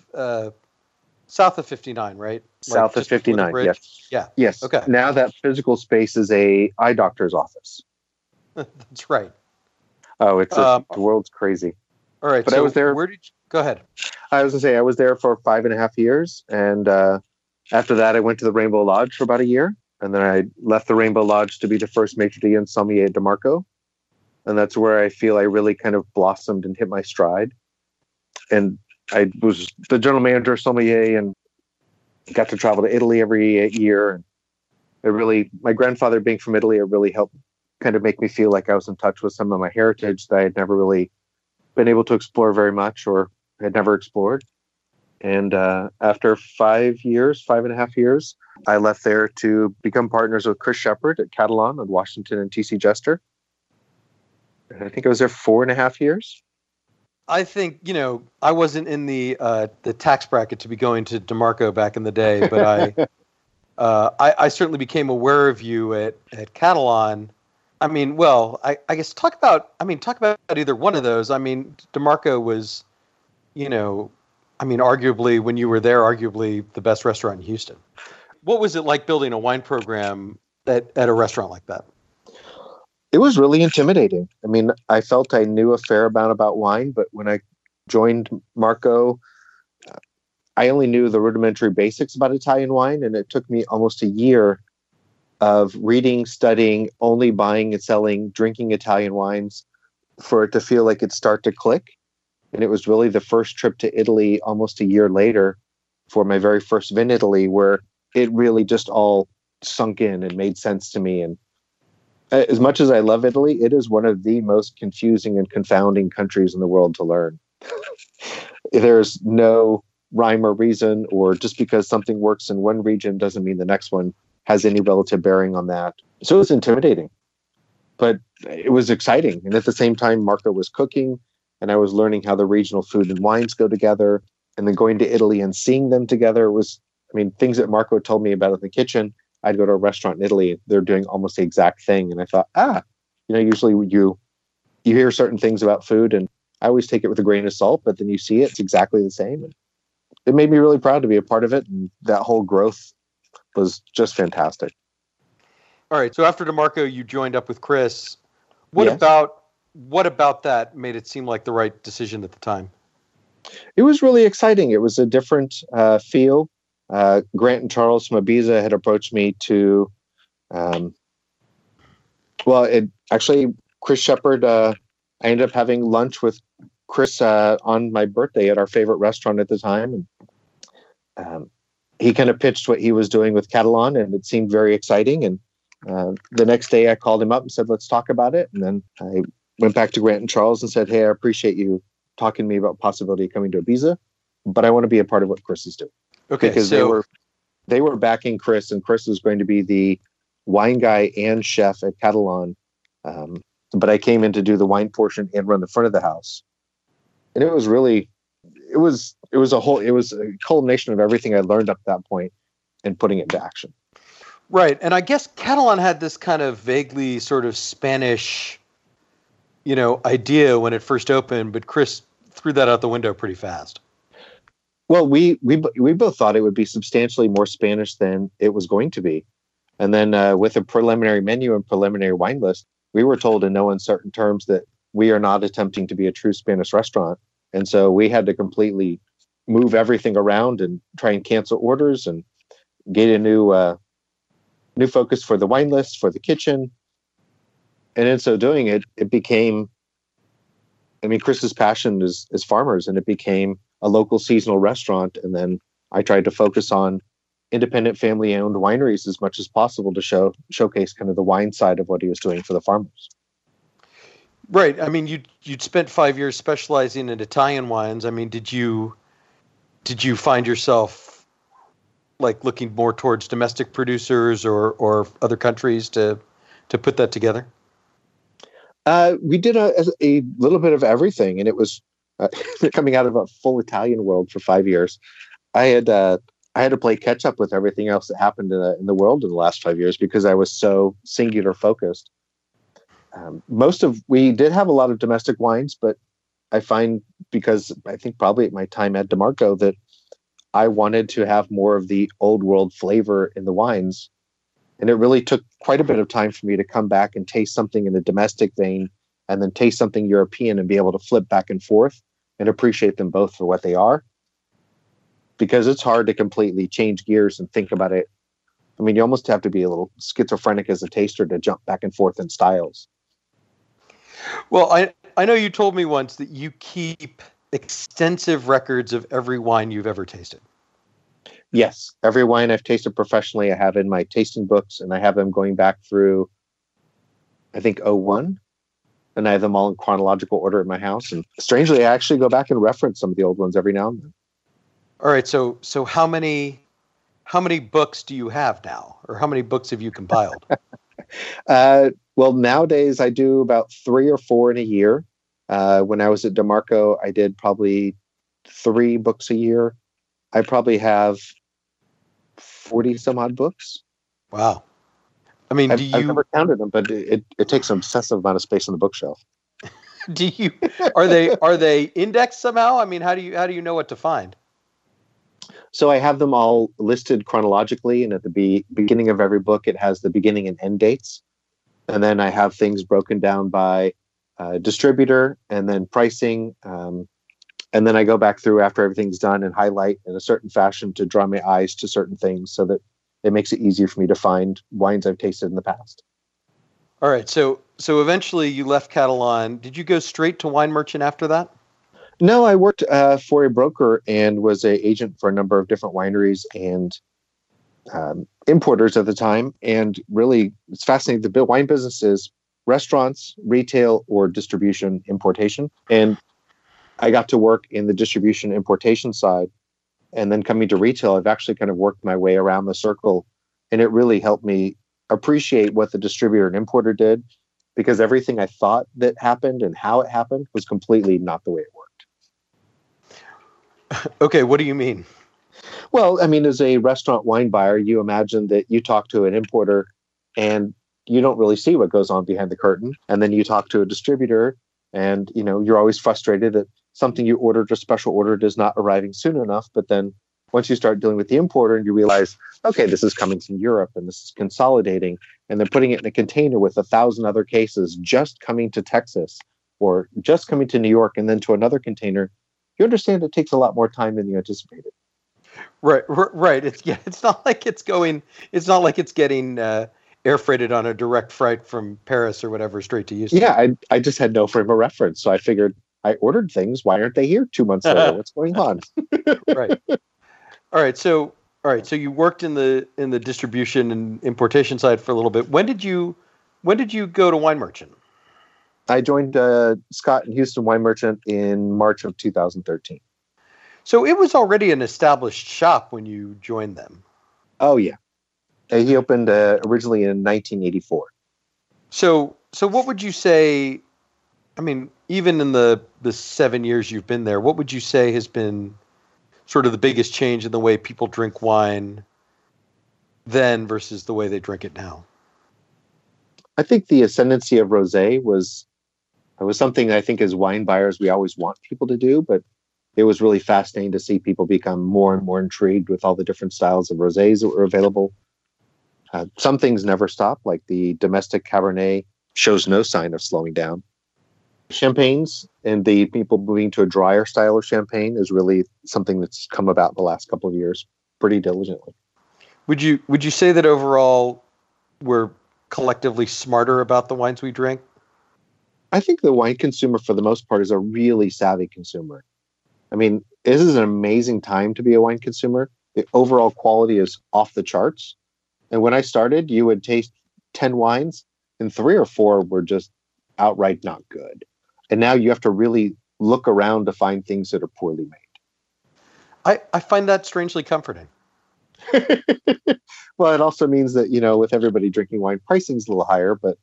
59, right? South of 59. Yes. Yeah. Yes. Okay. Now that physical space is a eye doctor's office. That's right. Oh, it's the world's crazy. All right. But so I was there. Where did you go ahead? I was gonna say I was there for 5.5 years, and after that, I went to the Rainbow Lodge for about a year, and then I left the Rainbow Lodge to be the first maitre d' and sommelier at DeMarco. And that's where I feel I really kind of blossomed and hit my stride. And I was the general manager sommelier and got to travel to Italy every year. And it really, my grandfather being from Italy, it really helped kind of make me feel like I was in touch with some of my heritage that I had never really been able to explore very much or had never explored. And after 5.5 years, I left there to become partners with Chris Shepard at Catalan on Washington and TC Jester. I think I was there 4.5 years. I think, I wasn't in the tax bracket to be going to DeMarco back in the day, but I certainly became aware of you at Catalan. I mean, well, I guess talk about either one of those. I mean, DeMarco was, arguably when you were there, arguably the best restaurant in Houston. What was it like building a wine program at a restaurant like that? It was really intimidating. I mean, I felt I knew a fair amount about wine, but when I joined Marco, I only knew the rudimentary basics about Italian wine, and it took me almost a year of reading, studying, only buying and selling, drinking Italian wines for it to feel like it'd start to click. And it was really the first trip to Italy almost a year later for my very first Vin Italy, where it really just all sunk in and made sense to me. And as much as I love Italy, it is one of the most confusing and confounding countries in the world to learn. There's no rhyme or reason, or just because something works in one region doesn't mean the next one has any relative bearing on that. So it was intimidating, but it was exciting. And at the same time, Marco was cooking and I was learning how the regional food and wines go together, and then going to Italy and seeing them together was, things that Marco told me about in the kitchen. I'd go to a restaurant in Italy, they're doing almost the exact thing. And I thought, usually you hear certain things about food and I always take it with a grain of salt, but then you see it's exactly the same. And it made me really proud to be a part of it. And that whole growth was just fantastic. All right. So after DeMarco, you joined up with Chris. What about that made it seem like the right decision at the time? It was really exciting. It was a different feel. Grant and Charles from Ibiza had approached me to, Chris Shepard, I ended up having lunch with Chris on my birthday at our favorite restaurant at the time. And he kind of pitched what he was doing with Catalan, and it seemed very exciting. And the next day I called him up and said, let's talk about it. And then I went back to Grant and Charles and said, hey, I appreciate you talking to me about possibility of coming to Ibiza, but I want to be a part of what Chris is doing. Okay, because they were backing Chris, and Chris was going to be the wine guy and chef at Catalan. But I came in to do the wine portion and run the front of the house. And it was a culmination of everything I learned up to that point and putting it into action. Right. And I guess Catalan had this kind of vaguely sort of Spanish, idea when it first opened, but Chris threw that out the window pretty fast. Well, we both thought it would be substantially more Spanish than it was going to be. And then with a preliminary menu and preliminary wine list, we were told in no uncertain terms that we are not attempting to be a true Spanish restaurant. And so we had to completely move everything around and try and cancel orders and get a new focus for the wine list, for the kitchen. And in so doing, it became, Chris's passion is farmers, and it became a local seasonal restaurant. And then I tried to focus on independent family-owned wineries as much as possible to showcase kind of the wine side of what he was doing for the farmers. Right. You'd spent 5 years specializing in Italian wines. Did you find yourself like looking more towards domestic producers or other countries to put that together? We did a little bit of everything, and it was coming out of a full Italian world for 5 years. I had to play catch up with everything else that happened in the world in the last 5 years because I was so singular focused. We did have a lot of domestic wines, but I find, because I think probably at my time at DeMarco, that I wanted to have more of the old world flavor in the wines. And it really took quite a bit of time for me to come back and taste something in the domestic vein and then taste something European and be able to flip back and forth and appreciate them both for what they are. Because it's hard to completely change gears and think about it. You almost have to be a little schizophrenic as a taster to jump back and forth in styles. Well, I know you told me once that you keep extensive records of every wine you've ever tasted. Yes. Every wine I've tasted professionally, I have in my tasting books, and I have them going back through, I think, 2001. And I have them all in chronological order at my house. And strangely, I actually go back and reference some of the old ones every now and then. All right. So how many books do you have now, or how many books have you compiled? Well, nowadays I do about 3 or 4 in a year. When I was at DeMarco, I did probably 3 books a year. I probably have 40 some odd books. Wow. I mean, I've never counted them, but it takes an obsessive amount of space on the bookshelf. Are they indexed somehow? I mean, how do you know what to find? So I have them all listed chronologically, and at the beginning of every book, it has the beginning and end dates. And then I have things broken down by distributor and then pricing. And then I go back through after everything's done and highlight in a certain fashion to draw my eyes to certain things so that it makes it easier for me to find wines I've tasted in the past. All right. So eventually you left Catalan. Did you go straight to wine merchant after that? No, I worked for a broker and was an agent for a number of different wineries and importers at the time. And really, it's fascinating. The wine business is restaurants, retail, or distribution importation. And I got to work in the distribution importation side. And then coming to retail, I've actually kind of worked my way around the circle. And it really helped me appreciate what the distributor and importer did, because everything I thought that happened and how it happened was completely not the way it worked. Okay, what do you mean? Well, I mean, as a restaurant wine buyer, you imagine that you talk to an importer and you don't really see what goes on behind the curtain. And then you talk to a distributor and, you're always frustrated that something you ordered or special ordered is not arriving soon enough. But then once you start dealing with the importer and you realize, okay, this is coming from Europe and this is consolidating and then putting it in a container with 1,000 other cases just coming to Texas or just coming to New York and then to another container, you understand it takes a lot more time than you anticipated. Right. It's not like it's getting air freighted on a direct flight from Paris or whatever straight to Houston. Yeah, I just had no frame of reference, so I figured I ordered things. Why aren't they here 2 months later? What's going on? Right. All right. So you worked in the distribution and importation side for a little bit. When did you go to wine merchant? I joined Scott and Houston Wine Merchant in March of 2013. So it was already an established shop when you joined them. Oh, yeah. He opened originally in 1984. So what would you say, I mean, even in the 7 years you've been there, what would you say has been sort of the biggest change in the way people drink wine then versus the way they drink it now? I think the ascendancy of rosé was something I think as wine buyers we always want people to do, but it was really fascinating to see people become more and more intrigued with all the different styles of rosés that were available. Some things never stop, like the domestic Cabernet shows no sign of slowing down. Champagnes and the people moving to a drier style of champagne is really something that's come about the last couple of years pretty diligently. Would you say that overall we're collectively smarter about the wines we drink? I think the wine consumer, for the most part, is a really savvy consumer. I mean, this is an amazing time to be a wine consumer. The overall quality is off the charts. And when I started, you would taste 10 wines and 3 or 4 were just outright not good. And now you have to really look around to find things that are poorly made. I find that strangely comforting. Well, it also means that, with everybody drinking wine, pricing's a little higher, but,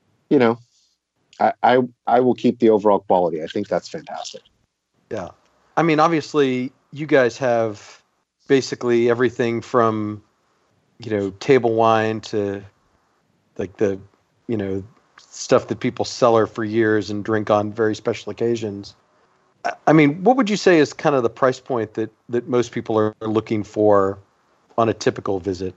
I will keep the overall quality. I think that's fantastic. Yeah. I mean, obviously, you guys have basically everything from, table wine to like the, stuff that people cellar for years and drink on very special occasions. I mean, what would you say is kind of the price point that most people are looking for on a typical visit?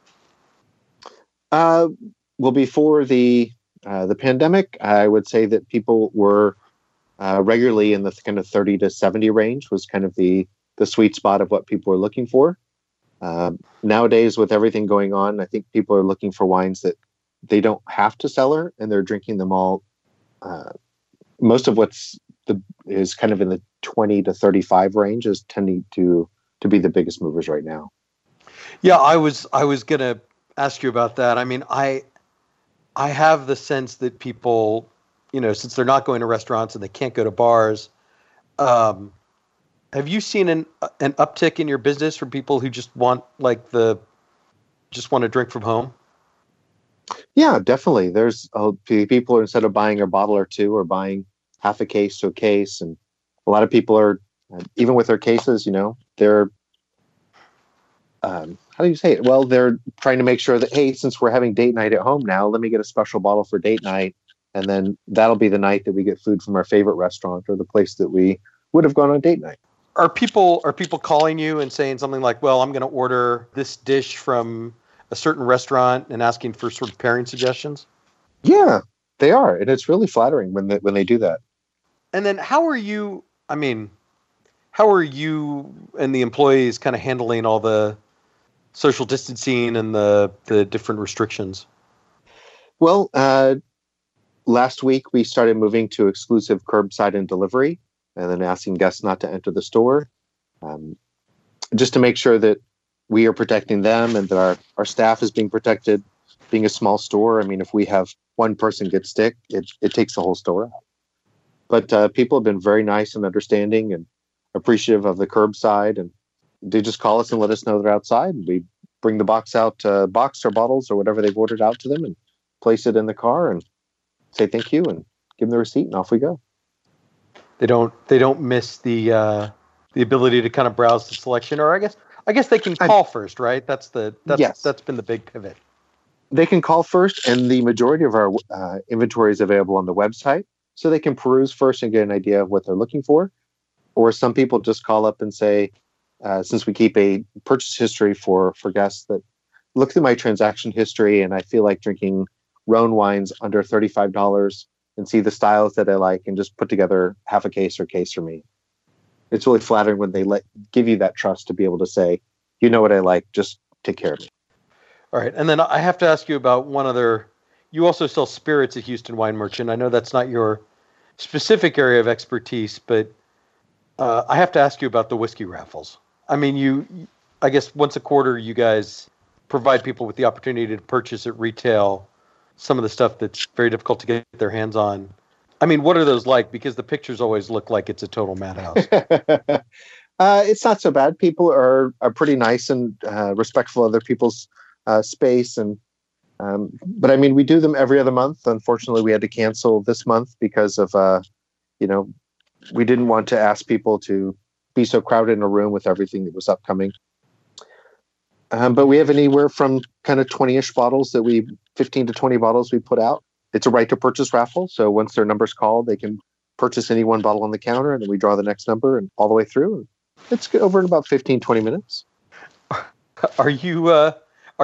Well, before the pandemic, I would say that people were regularly in the kind of 30 to 70 range was kind of the sweet spot of what people were looking for. Nowadays, with everything going on, I think people are looking for wines that they don't have to cellar, and they're drinking them all. Most of is kind of in the 20 to 35 range is tending to be the biggest movers right now. Yeah, I was going to ask you about that. I mean, I have the sense that people, since they're not going to restaurants and they can't go to bars, have you seen an uptick in your business from people who just want to drink from home? Yeah, definitely. There's people instead of buying a bottle or two are buying half a case to a case. And a lot of people are, even with their cases, they're, how how do you say it? Well, they're trying to make sure that, hey, since we're having date night at home now, let me get a special bottle for date night. And then that'll be the night that we get food from our favorite restaurant or the place that we would have gone on date night. Are people calling you and saying something like, well, I'm going to order this dish from a certain restaurant and asking for sort of pairing suggestions? Yeah, they are. And it's really flattering when they do that. And then how are you and the employees kind of handling all the social distancing and the different restrictions? Well, last week we started moving to exclusive curbside and delivery, and then asking guests not to enter the store, just to make sure that we are protecting them and that our staff is being protected. Being a small store, I mean, if we have one person get sick, it takes the whole store out. But people have been very nice and understanding and appreciative of the curbside, and they just call us and let us know they're outside. And we bring the box out, box or bottles or whatever they've ordered out to them, and place it in the car and say thank you and give them the receipt, and off we go. They don't miss the ability to kind of browse the selection, or I guess they can call first, right? That's been the big pivot. They can call first, and the majority of our inventory is available on the website, so they can peruse first and get an idea of what they're looking for. Or some people just call up and say, since we keep a purchase history for guests, that look through my transaction history and I feel like drinking Rhone wines under $35 and see the styles that I like and just put together half a case or case for me. It's really flattering when they give you that trust to be able to say, you know what I like, just take care of me. All right. And then I have to ask you about one other. You also sell spirits at Houston Wine Merchant. I know that's not your specific area of expertise, but I have to ask you about the whiskey raffles. I mean, I guess once a quarter, you guys provide people with the opportunity to purchase at retail some of the stuff that's very difficult to get their hands on. I mean, what are those like? Because the pictures always look like it's a total madhouse. It's not so bad. People are pretty nice and respectful of other people's space. But I mean, we do them every other month. Unfortunately, we had to cancel this month because of, we didn't want to ask people to be so crowded in a room with everything that was upcoming. But we have anywhere from kind of 20-ish bottles 15 to 20 bottles we put out. It's a right to purchase raffle. So once their number's called, they can purchase any one bottle on the counter, and then we draw the next number and all the way through. It's over in about 15, 20 minutes. Are you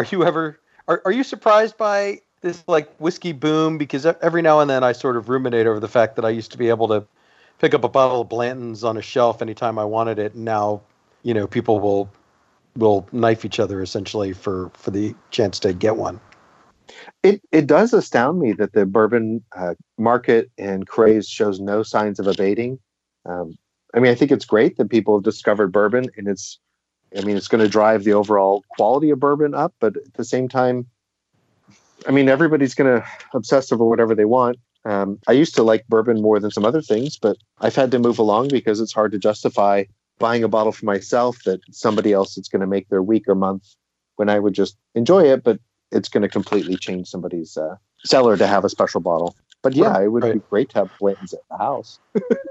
surprised by this like whiskey boom? Because every now and then I sort of ruminate over the fact that I used to be able to pick up a bottle of Blanton's on a shelf anytime I wanted it. And now, people will knife each other essentially for the chance to get one. It does astound me that the bourbon market and craze shows no signs of abating. I think it's great that people have discovered bourbon, and it's going to drive the overall quality of bourbon up. But at the same time, everybody's going to obsess over whatever they want. I used to like bourbon more than some other things, but I've had to move along because it's hard to justify buying a bottle for myself that somebody else is going to make their week or month when I would just enjoy it, but it's going to completely change somebody's cellar to have a special bottle. But yeah, it would be great to have Blanton's at the house.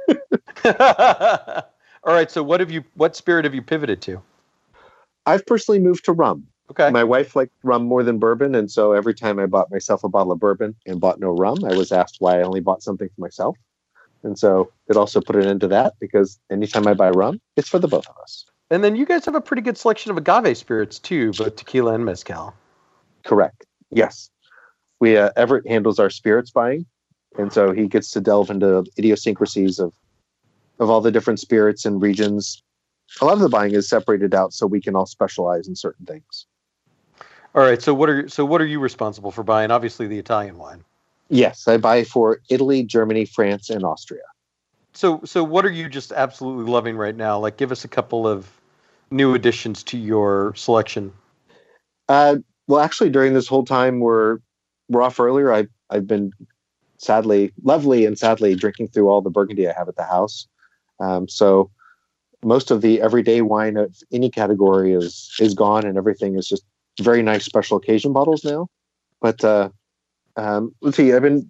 All right. So what spirit have you pivoted to? I've personally moved to rum. Okay. My wife liked rum more than bourbon. And so every time I bought myself a bottle of bourbon and bought no rum, I was asked why I only bought something for myself. And so it also put an end to that, because anytime I buy rum, it's for the both of us. And then you guys have a pretty good selection of agave spirits too, both tequila and mezcal. Correct. Yes. Everett handles our spirits buying. And so he gets to delve into idiosyncrasies of all the different spirits and regions. A lot of the buying is separated out so we can all specialize in certain things. All right. So what are you responsible for buying? Obviously the Italian wine. Yes, I buy for Italy, Germany, France, and Austria. So what are you just absolutely loving right now? Like, give us a couple of new additions to your selection. Well, actually, during this whole time we're off earlier, I've been lovely and sadly drinking through all the Burgundy I have at the house. So most of the everyday wine of any category is gone, and everything is just very nice special occasion bottles now. But let's see. I've been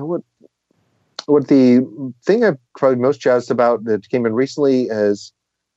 what the thing I'm probably most jazzed about that came in recently is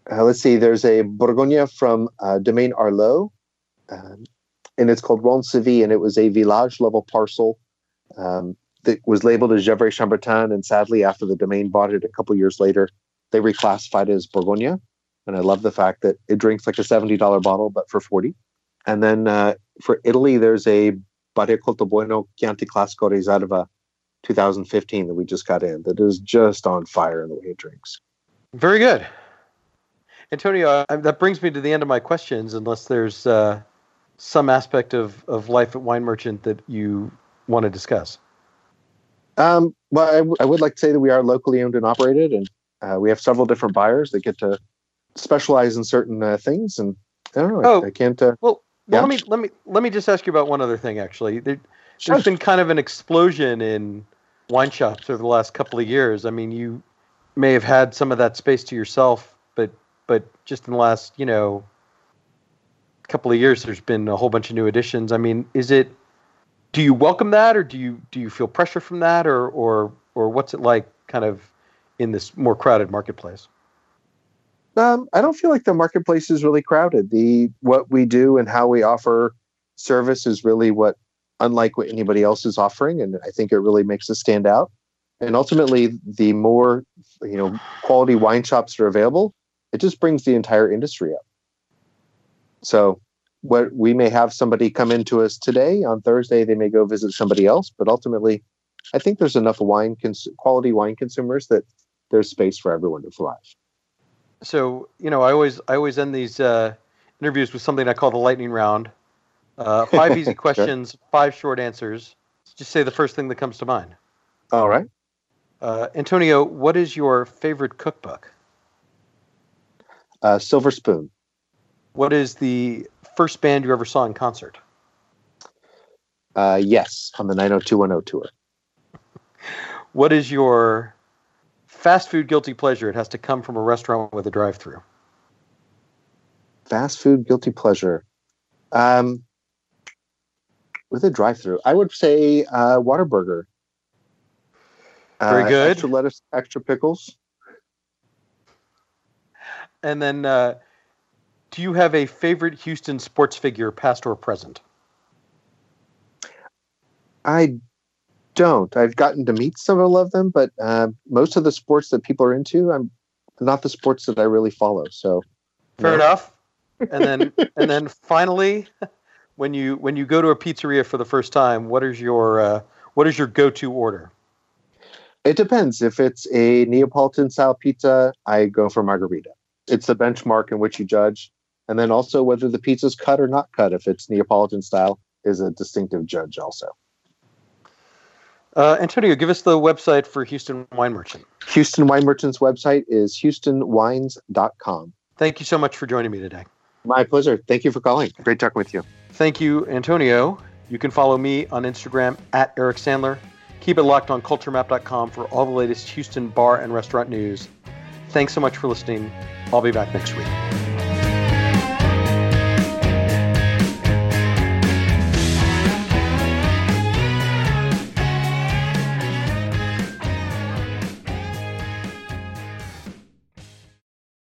Let's see. There's a Bourgogne from Domaine Arlot, and it's called Ronceville, and it was a village level parcel that was labeled as Gevrey Chambertin, and sadly, after the Domaine bought it a couple years later, they reclassified it as Bourgogne. And I love the fact that it drinks like a $70 bottle, but for $40. And then for Italy, there's a Barriere Coltobuono Chianti Classico Riserva 2015 that we just got in that is just on fire in the way it drinks. Very good. Antonio, that brings me to the end of my questions, unless there's some aspect of life at Wine Merchant that you want to discuss. Well, I would like to say that we are locally owned and operated, and we have several different buyers that get to specialize in certain things. And I don't know, I can't. Well, yeah. let me just ask you about one other thing. Actually, there's been kind of an explosion in wine shops over the last couple of years. I mean, you may have had some of that space to yourself, but just in the last couple of years, there's been a whole bunch of new additions. I mean, do you welcome that, or do you feel pressure from that, or what's it like kind of in this more crowded marketplace? I don't feel like the marketplace is really crowded. What we do and how we offer service is really unlike what anybody else is offering, and I think it really makes us stand out. And ultimately, the more quality wine shops that are available, it just brings the entire industry up. So, what we may have somebody come into us today, on Thursday they may go visit somebody else, but ultimately, I think there's enough quality wine consumers that there's space for everyone to thrive. So, I always end these interviews with something I call the lightning round. 5 easy questions, sure. 5 short answers. Just say the first thing that comes to mind. All right. Antonio, what is your favorite cookbook? Silver Spoon. What is the first band you ever saw in concert? Yes, on the 90210 tour. What is your fast food guilty pleasure? It has to come from a restaurant with a drive-thru. Fast food guilty pleasure. With a drive-thru, I would say Whataburger. Very good. Extra lettuce, extra pickles. And then, do you have a favorite Houston sports figure, past or present? I don't. I've gotten to meet several of them, but most of the sports that people are into, I'm not the sports that I really follow. So, fair enough. And then finally, when you go to a pizzeria for the first time, what is your go-to order? It depends. If it's a Neapolitan style pizza, I go for margarita. It's the benchmark in which you judge, and then also whether the pizza's cut or not cut. If it's Neapolitan style, is a distinctive judge also. Antonio, give us the website for Houston Wine Merchant. Houston Wine Merchant's website is houstonwines.com. Thank you so much for joining me today. My pleasure. Thank you for calling. Great talking with you. Thank you, Antonio. You can follow me on Instagram at Eric Sandler. Keep it locked on culturemap.com for all the latest Houston bar and restaurant news. Thanks so much for listening. I'll be back next week.